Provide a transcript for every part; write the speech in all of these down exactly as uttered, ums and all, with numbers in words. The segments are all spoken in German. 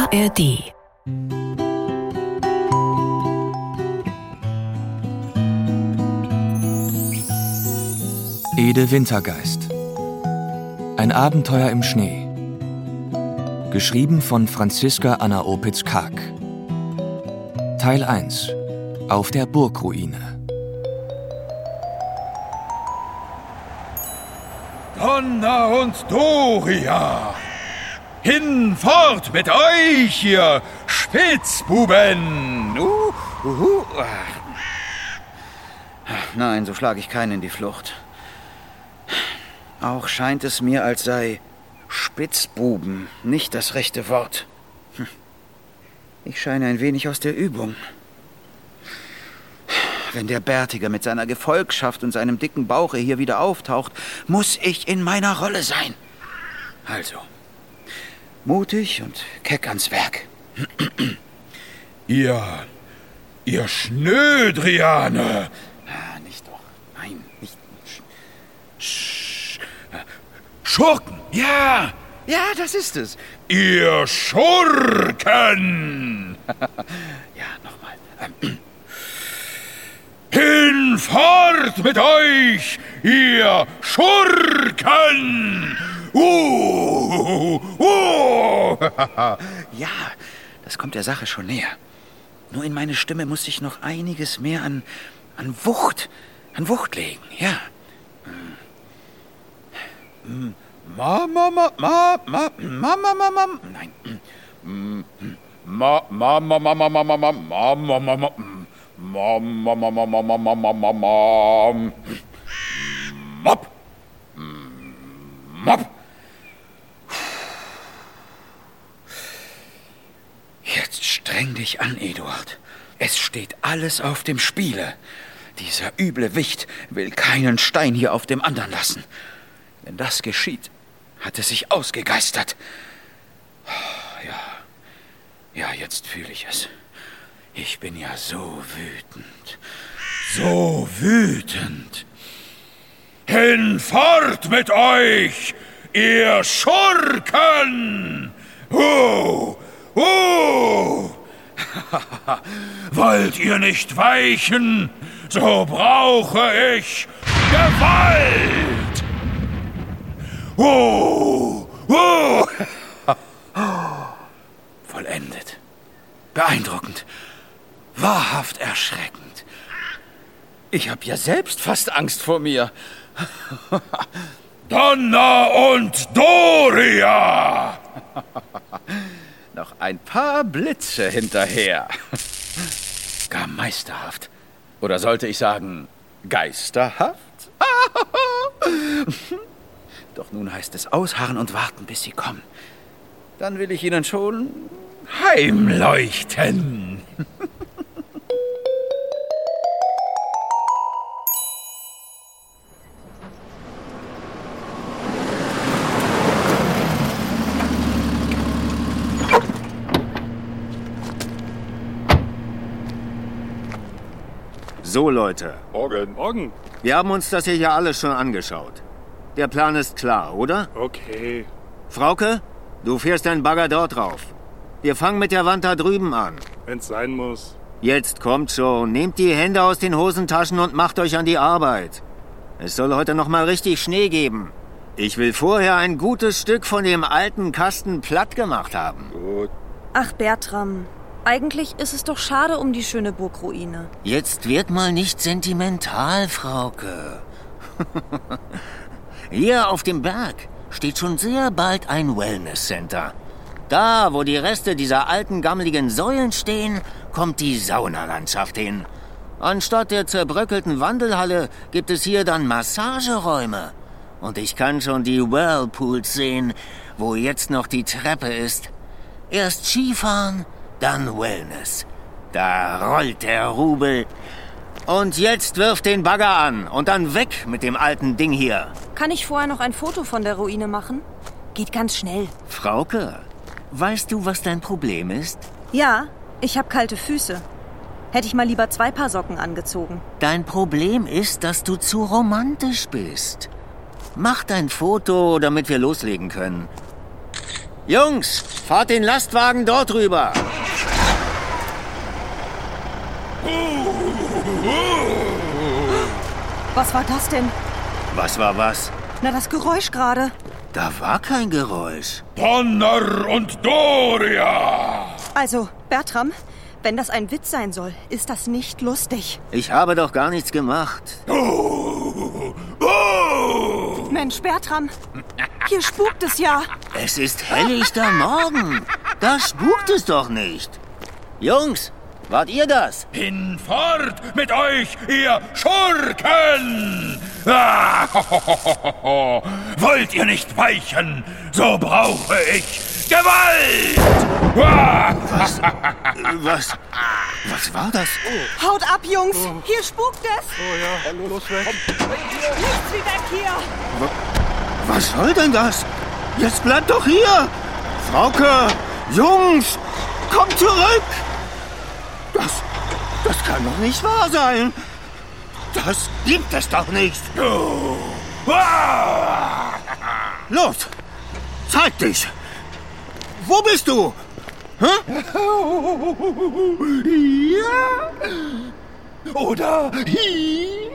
R D. Ede Wintergeist. Ein Abenteuer im Schnee. Geschrieben von Franziska Anna Opitz-Karg. Teil eins. Auf der Burgruine. Donner und Doria! Hinfort mit euch, ihr Spitzbuben! Uh, uh, uh. Nein, so schlage ich keinen in die Flucht. Auch scheint es mir, als sei Spitzbuben nicht das rechte Wort. Hm. Ich scheine ein wenig aus der Übung. Wenn der Bärtige mit seiner Gefolgschaft und seinem dicken Bauche hier wieder auftaucht, muss ich in meiner Rolle sein. Also, mutig und keck ans Werk. Ihr, ihr Schnödriane! Ah, nicht doch. Nein, nicht. Sch Schurken! Ja! Ja, das ist es. Ihr Schurken! Ja, nochmal. Ähm. Hinfort mit euch, ihr Schurken! Uh, uh. Ja, das kommt der Sache schon näher. Nur in meine Stimme muss ich noch einiges mehr an, an Wucht, an Wucht legen, ja. Ma, ma, ma, ma, ma, ma, ma, ma, ma, nein. Ma, ma, ma, ma, ma, ma, ma, ma, ma, ma, ma, ma. Mom, mom, mom, mom, mom, mom, mom, mom, mom. Mop. Mop. Jetzt streng dich an, Eduard. Es steht alles auf dem Spiele. Dieser üble Wicht will keinen Stein hier auf dem anderen lassen. Wenn das geschieht, hat es sich ausgegeistert. Ja, ja, jetzt fühle ich es. Ich bin ja so wütend, so wütend. Hinfort mit euch, ihr Schurken! Huh, huh. Wollt ihr nicht weichen, so brauche ich Gewalt! Huh, huh. Vollendet, beeindruckend. Wahrhaft erschreckend. Ich habe ja selbst fast Angst vor mir. Donner und Doria! Noch ein paar Blitze hinterher. Gar meisterhaft. Oder sollte ich sagen, geisterhaft? Doch nun heißt es ausharren und warten, bis sie kommen. Dann will ich ihnen schon heimleuchten. So, Leute. Morgen. Morgen. Wir haben uns das hier ja alles schon angeschaut. Der Plan ist klar, oder? Okay. Frauke, du fährst deinen Bagger dort drauf. Wir fangen mit der Wand da drüben an. Wenn's sein muss. Jetzt kommt schon. Nehmt die Hände aus den Hosentaschen und macht euch an die Arbeit. Es soll heute noch mal richtig Schnee geben. Ich will vorher ein gutes Stück von dem alten Kasten platt gemacht haben. Gut. Ach, Bertram. Eigentlich ist es doch schade um die schöne Burgruine. Jetzt wird mal nicht sentimental, Frauke. Hier auf dem Berg steht schon sehr bald ein Wellness-Center. Da, wo die Reste dieser alten, gammeligen Säulen stehen, kommt die Saunalandschaft hin. Anstatt der zerbröckelten Wandelhalle gibt es hier dann Massageräume. Und ich kann schon die Whirlpools sehen, wo jetzt noch die Treppe ist. Erst Skifahren, dann Wellness. Da rollt der Rubel. Und jetzt wirf den Bagger an und dann weg mit dem alten Ding hier. Kann ich vorher noch ein Foto von der Ruine machen? Geht ganz schnell. Frauke, weißt du, was dein Problem ist? Ja, ich habe kalte Füße. Hätte ich mal lieber zwei Paar Socken angezogen. Dein Problem ist, dass du zu romantisch bist. Mach dein Foto, damit wir loslegen können. Jungs, fahrt den Lastwagen dort rüber. Was war das denn? Was war was? Na, das Geräusch gerade. Da war kein Geräusch. Donner und Doria! Also, Bertram, wenn das ein Witz sein soll, ist das nicht lustig. Ich habe doch gar nichts gemacht. Oh, oh. Mensch, Bertram, hier spukt es ja. Es ist helllichter Morgen. Da spukt es doch nicht. Jungs, wart ihr das? Hinfort mit euch, ihr Schurken! Ah, ho, ho, ho, ho, ho. Wollt ihr nicht weichen, so brauche ich Gewalt! Ah. Was? Was? Was war das? Oh. Haut ab, Jungs, hier spukt es. Oh ja, los weg. Nichts wie weg hier. Was soll denn das? Jetzt bleibt doch hier! Frauke! Jungs! Kommt zurück! Das, das kann doch nicht wahr sein! Das gibt es doch nicht! Los! Zeig dich! Wo bist du? Hä? Ja? Oder hier?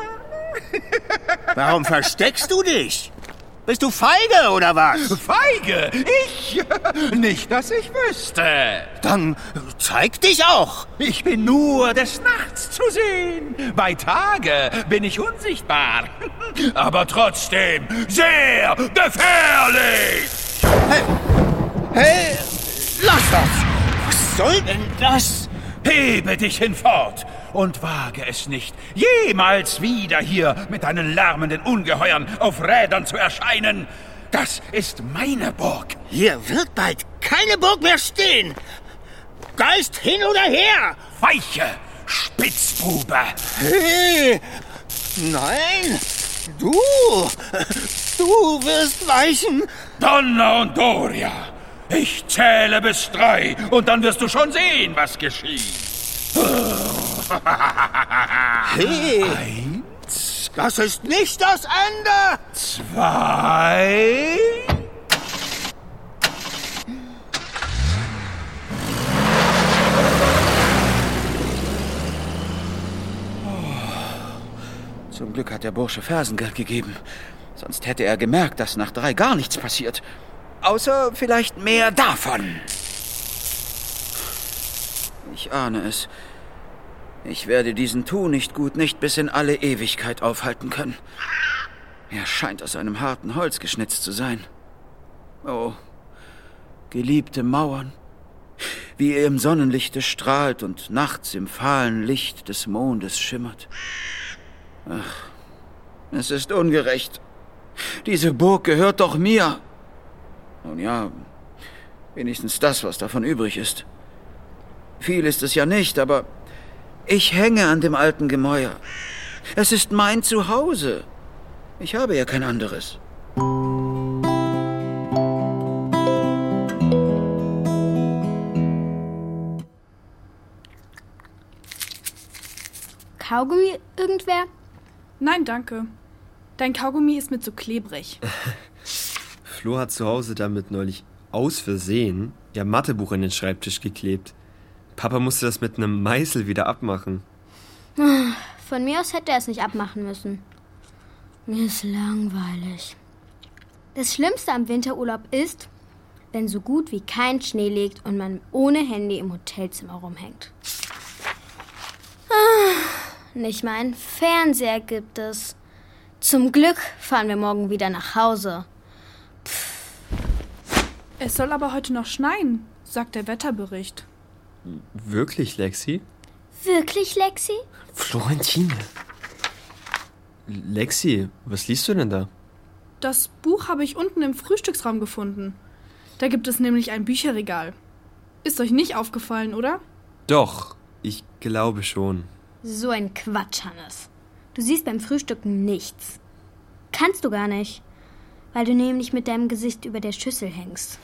Warum versteckst du dich? Bist du feige, oder was? Feige? Ich? Nicht, dass ich wüsste. Dann zeig dich auch. Ich bin nur des Nachts zu sehen. Bei Tage bin ich unsichtbar. Aber trotzdem sehr gefährlich. Hey, hey, lass das. Was soll denn das? Hebe dich hinfort und wage es nicht, jemals wieder hier mit deinen lärmenden Ungeheuern auf Rädern zu erscheinen. Das ist meine Burg. Hier wird bald keine Burg mehr stehen. Geist hin oder her. Weiche, Spitzbube. Hey, nein, du, du wirst weichen. Donner und Doria. Ich zähle bis drei und dann wirst du schon sehen, was geschieht. Hey, Eins, das ist nicht das Ende. zwei. Zum Glück hat der Bursche Fersengeld gegeben. Sonst hätte er gemerkt, dass nach drei gar nichts passiert. Außer vielleicht mehr davon. Ich ahne es. Ich werde diesen Tu-nicht-gut nicht bis in alle Ewigkeit aufhalten können. Er scheint aus einem harten Holz geschnitzt zu sein. Oh, geliebte Mauern, wie ihr im Sonnenlichte strahlt und nachts im fahlen Licht des Mondes schimmert. Ach, es ist ungerecht. Diese Burg gehört doch mir. Nun ja, wenigstens das, was davon übrig ist. Viel ist es ja nicht, aber ich hänge an dem alten Gemäuer. Es ist mein Zuhause. Ich habe ja kein anderes. Kaugummi, irgendwer? Nein, danke. Dein Kaugummi ist mir zu klebrig. Flo hat zu Hause damit neulich aus Versehen ihr Mathebuch an den Schreibtisch geklebt. Papa musste das mit einem Meißel wieder abmachen. Von mir aus hätte er es nicht abmachen müssen. Mir ist langweilig. Das Schlimmste am Winterurlaub ist, wenn so gut wie kein Schnee liegt und man ohne Handy im Hotelzimmer rumhängt. Ah, nicht mal einen Fernseher gibt es. Zum Glück fahren wir morgen wieder nach Hause. Pff. Es soll aber heute noch schneien, sagt der Wetterbericht. Wirklich, Lexi? Wirklich, Lexi? Florentine. Lexi, was liest du denn da? Das Buch habe ich unten im Frühstücksraum gefunden. Da gibt es nämlich ein Bücherregal. Ist euch nicht aufgefallen, oder? Doch, ich glaube schon. So ein Quatsch, Hannes. Du siehst beim Frühstücken nichts. Kannst du gar nicht, weil du nämlich mit deinem Gesicht über der Schüssel hängst.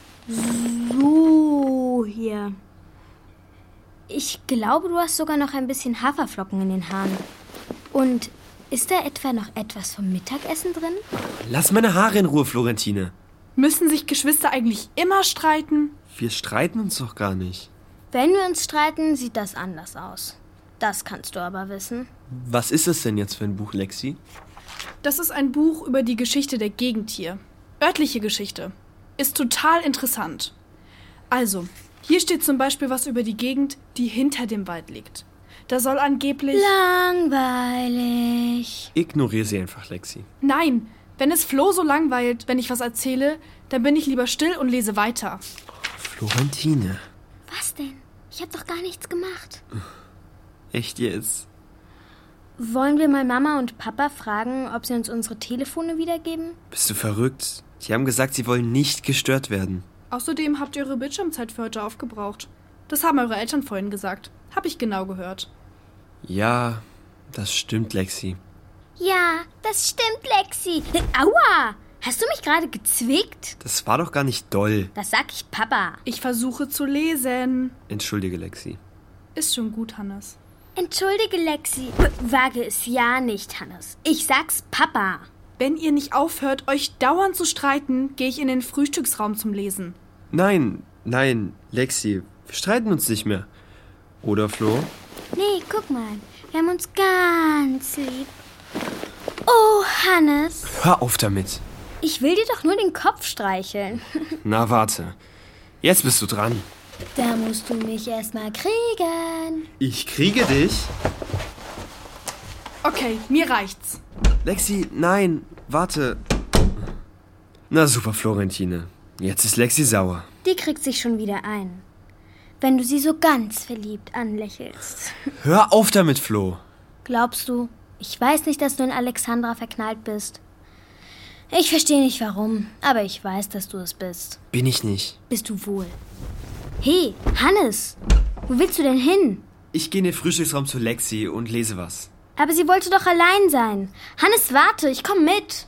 So, hier. Ich glaube, du hast sogar noch ein bisschen Haferflocken in den Haaren. Und ist da etwa noch etwas vom Mittagessen drin? Lass meine Haare in Ruhe, Florentine. Müssen sich Geschwister eigentlich immer streiten? Wir streiten uns doch gar nicht. Wenn wir uns streiten, sieht das anders aus. Das kannst du aber wissen. Was ist das denn jetzt für ein Buch, Lexi? Das ist ein Buch über die Geschichte der Gegend hier. Örtliche Geschichte. Ist total interessant. Also, hier steht zum Beispiel was über die Gegend, die hinter dem Wald liegt. Da soll angeblich... Langweilig. Ignoriere sie einfach, Lexi. Nein, wenn es Flo so langweilt, wenn ich was erzähle, dann bin ich lieber still und lese weiter. Florentine. Was denn? Ich habe doch gar nichts gemacht. Echt jetzt? Wollen wir mal Mama und Papa fragen, ob sie uns unsere Telefone wiedergeben? Bist du verrückt? Die haben gesagt, sie wollen nicht gestört werden. Außerdem habt ihr eure Bildschirmzeit für heute aufgebraucht. Das haben eure Eltern vorhin gesagt. Hab ich genau gehört. Ja, das stimmt, Lexi. Ja, das stimmt, Lexi. Aua! Hast du mich gerade gezwickt? Das war doch gar nicht doll. Das sag ich Papa. Ich versuche zu lesen. Entschuldige, Lexi. Ist schon gut, Hannes. Entschuldige, Lexi. Wage es ja nicht, Hannes. Ich sag's Papa. Wenn ihr nicht aufhört, euch dauernd zu streiten, gehe ich in den Frühstücksraum zum Lesen. Nein, nein, Lexi, wir streiten uns nicht mehr. Oder, Flo? Nee, guck mal. Wir haben uns ganz lieb. Oh, Hannes. Hör auf damit. Ich will dir doch nur den Kopf streicheln. Na, warte. Jetzt bist du dran. Da musst du mich erstmal kriegen. Ich kriege dich? Okay, mir reicht's. Lexi, nein, warte. Na super, Florentine. Jetzt ist Lexi sauer. Die kriegt sich schon wieder ein. Wenn du sie so ganz verliebt anlächelst. Hör auf damit, Flo. Glaubst du, ich weiß nicht, dass du in Alexandra verknallt bist? Ich verstehe nicht warum, aber ich weiß, dass du es bist. Bin ich nicht. Bist du wohl. Hey, Hannes, wo willst du denn hin? Ich gehe in den Frühstücksraum zu Lexi und lese was. Aber sie wollte doch allein sein. Hannes, warte, ich komm mit.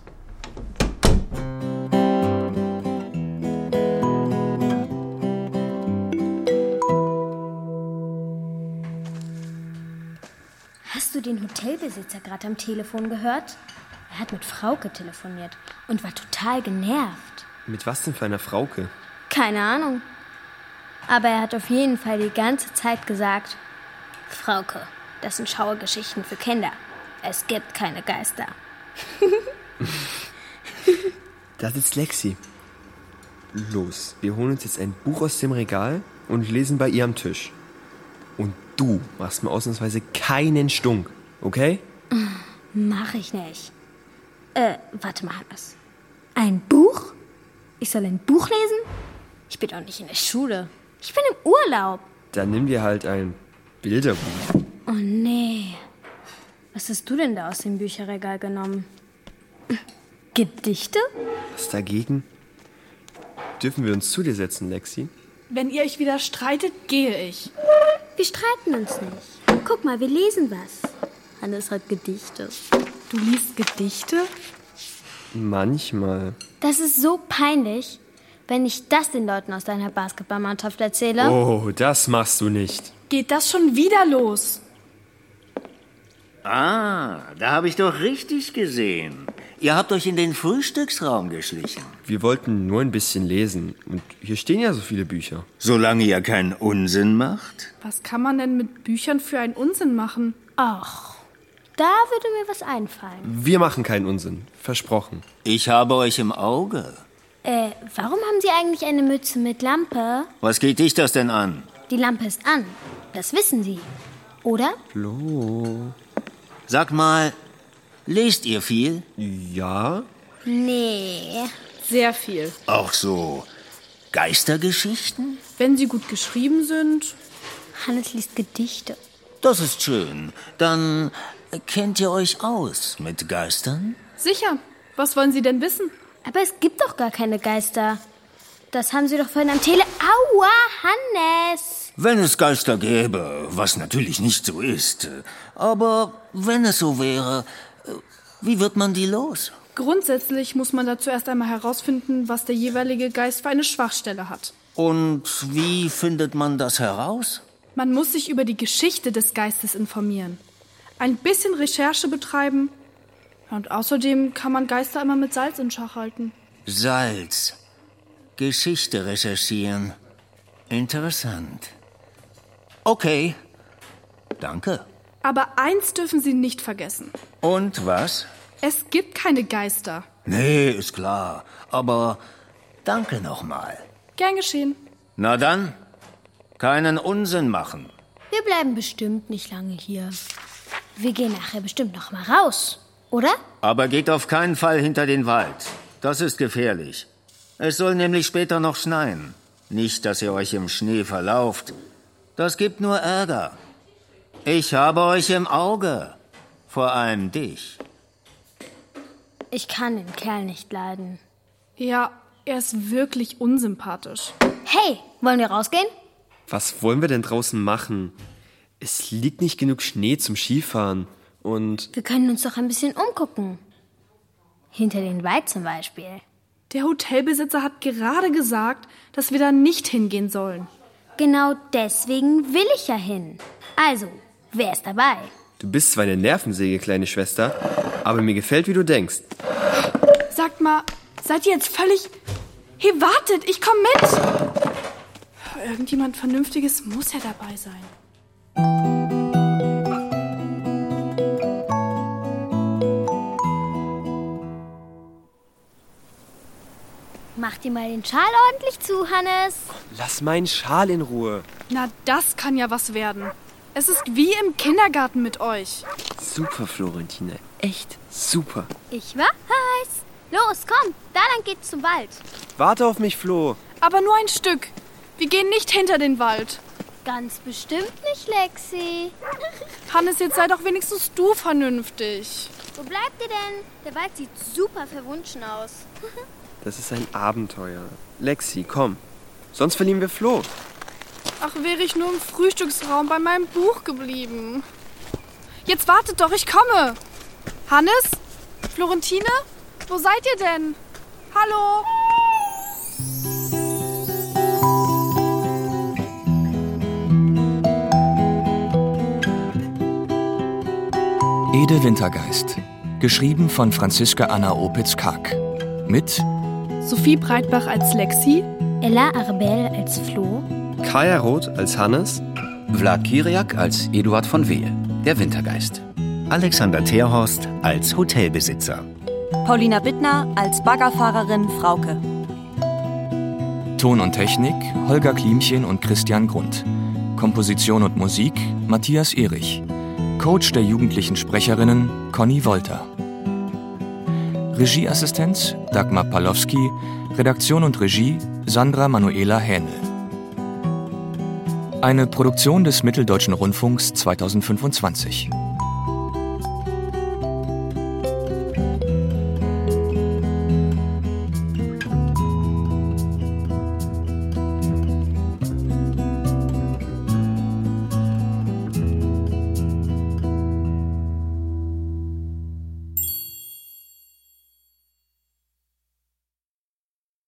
Hast du den Hotelbesitzer gerade am Telefon gehört? Er hat mit Frauke telefoniert und war total genervt. Mit was denn für einer Frauke? Keine Ahnung. Aber er hat auf jeden Fall die ganze Zeit gesagt, Frauke, das sind Schauergeschichten für Kinder. Es gibt keine Geister. Das ist Lexi. Los, wir holen uns jetzt ein Buch aus dem Regal und lesen bei ihr am Tisch. Und du machst mir ausnahmsweise keinen Stunk, okay? Mach ich nicht. Äh, warte mal, Hannes. Ein Buch? Ich soll ein Buch lesen? Ich bin doch nicht in der Schule. Ich bin im Urlaub. Dann nimm dir halt ein Bilderbuch. Oh nee. Was hast du denn da aus dem Bücherregal genommen? Gedichte? Was dagegen? Dürfen wir uns zu dir setzen, Lexi? Wenn ihr euch wieder streitet, gehe ich. Wir streiten uns nicht. Guck mal, wir lesen was. Hannes hat Gedichte. Du liest Gedichte? Manchmal. Das ist so peinlich, wenn ich das den Leuten aus deiner Basketballmannschaft erzähle. Oh, das machst du nicht. Geht das schon wieder los? Ah, da habe ich doch richtig gesehen. Ihr habt euch in den Frühstücksraum geschlichen. Wir wollten nur ein bisschen lesen. Und hier stehen ja so viele Bücher. Solange ihr keinen Unsinn macht. Was kann man denn mit Büchern für einen Unsinn machen? Ach, da würde mir was einfallen. Wir machen keinen Unsinn. Versprochen. Ich habe euch im Auge. Äh, warum haben Sie eigentlich eine Mütze mit Lampe? Was geht dich das denn an? Die Lampe ist an. Das wissen Sie, oder? Flo. Sag mal, lest ihr viel? Ja? Nee. Sehr viel. Auch so Geistergeschichten? Wenn sie gut geschrieben sind. Hannes liest Gedichte. Das ist schön. Dann kennt ihr euch aus mit Geistern? Sicher. Was wollen Sie denn wissen? Aber es gibt doch gar keine Geister. Das haben Sie doch vorhin am Tele... Aua, Hannes! Wenn es Geister gäbe, was natürlich nicht so ist. Aber wenn es so wäre, wie wird man die los? Grundsätzlich muss man dazu erst einmal herausfinden, was der jeweilige Geist für eine Schwachstelle hat. Und wie findet man das heraus? Man muss sich über die Geschichte des Geistes informieren. Ein bisschen Recherche betreiben. Und außerdem kann man Geister immer mit Salz in Schach halten. Salz. Geschichte recherchieren. Interessant. Okay. Danke. Aber eins dürfen Sie nicht vergessen. Und was? Es gibt keine Geister. Nee, ist klar. Aber danke nochmal. Gern geschehen. Na dann, keinen Unsinn machen. Wir bleiben bestimmt nicht lange hier. Wir gehen nachher bestimmt noch mal raus, oder? Aber geht auf keinen Fall hinter den Wald. Das ist gefährlich. Es soll nämlich später noch schneien. Nicht, dass ihr euch im Schnee verlauft. Das gibt nur Ärger. Ich habe euch im Auge. Vor allem dich. Ich kann den Kerl nicht leiden. Ja, er ist wirklich unsympathisch. Hey, wollen wir rausgehen? Was wollen wir denn draußen machen? Es liegt nicht genug Schnee zum Skifahren. Und Wir können uns doch ein bisschen umgucken. Hinter den Wald zum Beispiel. Der Hotelbesitzer hat gerade gesagt, dass wir da nicht hingehen sollen. Genau deswegen will ich ja hin. Also, wer ist dabei? du bist zwar eine Nervensäge, kleine Schwester, aber mir gefällt, wie du denkst. Sagt mal, seid ihr jetzt völlig... Hey, wartet, ich komm mit! Irgendjemand Vernünftiges muss ja dabei sein. Mach dir mal den Schal ordentlich zu, Hannes. Lass meinen Schal in Ruhe. Na, das kann ja was werden. Es ist wie im Kindergarten mit euch. Super, Florentine. Echt super. Ich weiß. Los, komm, da lang geht's zum Wald. Warte auf mich, Flo. Aber nur ein Stück. Wir gehen nicht hinter den Wald. Ganz bestimmt nicht, Lexi. Hannes, jetzt sei doch wenigstens du vernünftig. Wo bleibt ihr denn? Der Wald sieht super verwunschen aus. Das ist ein Abenteuer. Lexi, komm. Sonst verlieren wir Flo. Ach, wäre ich nur im Frühstücksraum bei meinem Buch geblieben. Jetzt wartet doch, ich komme. Hannes? Florentine? Wo seid ihr denn? Hallo? Ede Wintergeist. Geschrieben von Franziska Anna Opitz-Karg. Mit Sophie Breitbach als Lexi, Ella Arbel als Flo, Kaya Roth als Hannes, Vlad Kiriak als Eduard von Wehe, der Wintergeist. Alexander Terhorst als Hotelbesitzer. Paulina Bittner als Baggerfahrerin Frauke. Ton und Technik Holger Klimchen und Christian Grund. Komposition und Musik Matthias Erich. Coach der jugendlichen Sprecherinnen Conny Wolter. Regieassistenz Dagmar Palowski. Redaktion und Regie Sandra Manuela Hähnel. Eine Produktion des Mitteldeutschen Rundfunks zweitausendfünfundzwanzig.